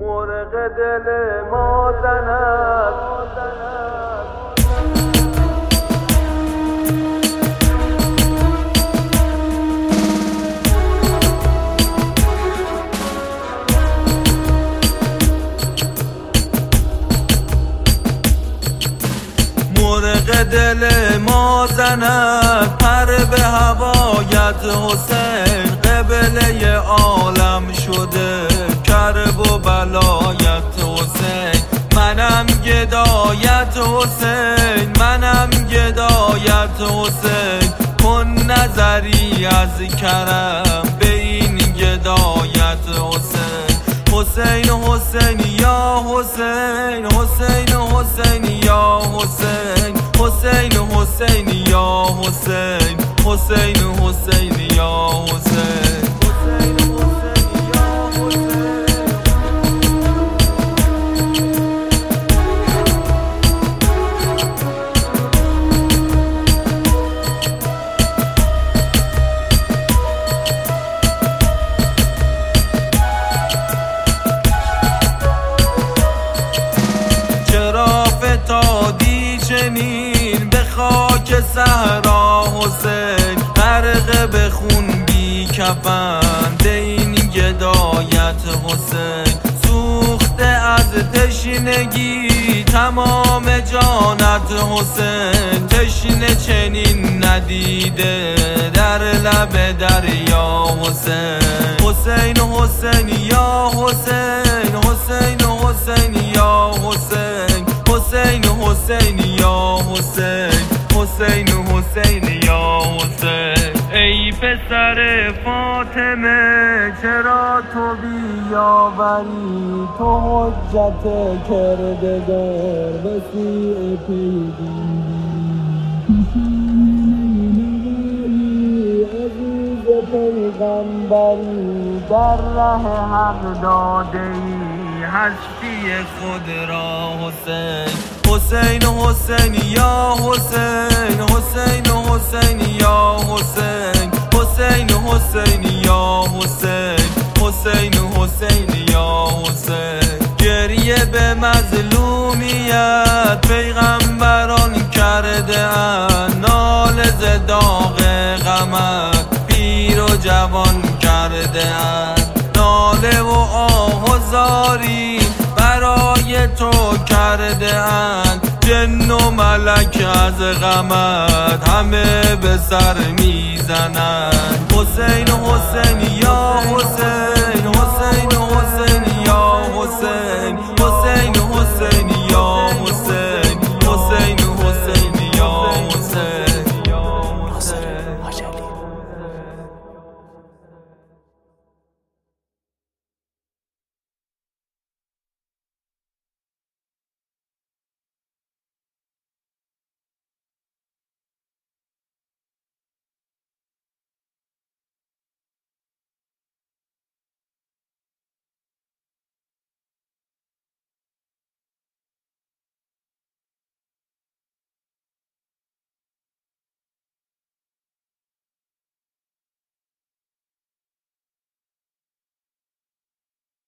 مرغ دل ما زند مرغ دل ما زند پر به هوایت حسین قبله عالم شده کرب و بلایت حسین منم گدایت حسین منم گدایت حسین کن نظری از کرم به این گدایت حسین حسین حسین یا حسین حسین حسین یا حسین حسین حسین یا حسین حسین حسین یا حسین فتادی چنین به خاک صحرا حسین غرق به خون بی کفن این گدایت حسین سوخته از تشنگی تمام جانت حسین تشنه چنین ندیده در لب دریا حسین حسین حسین یا حسین حسین حسین یا حسین حسین حسین یا حسین حسین حسین یا حسین ای پسر فاطمه چرا تو بیاوری تو حجت کردگار وسیع پیدی عزیز پیغمبری در ره حق داده‌ای هستی خود را حسین حسین حسین یا حسین حسین حسین یا حسین حسین حسین یا حسین حسین حسین یا حسین گریه به مظلومیت پیغمبران کرده اند ناله ز داغ غمت پیر و جوان کرده اند ناله و آه و زاری برای تو کرده اند جن و ملک از غمت همه به سر میزنند حسین حسین یا حسین حسین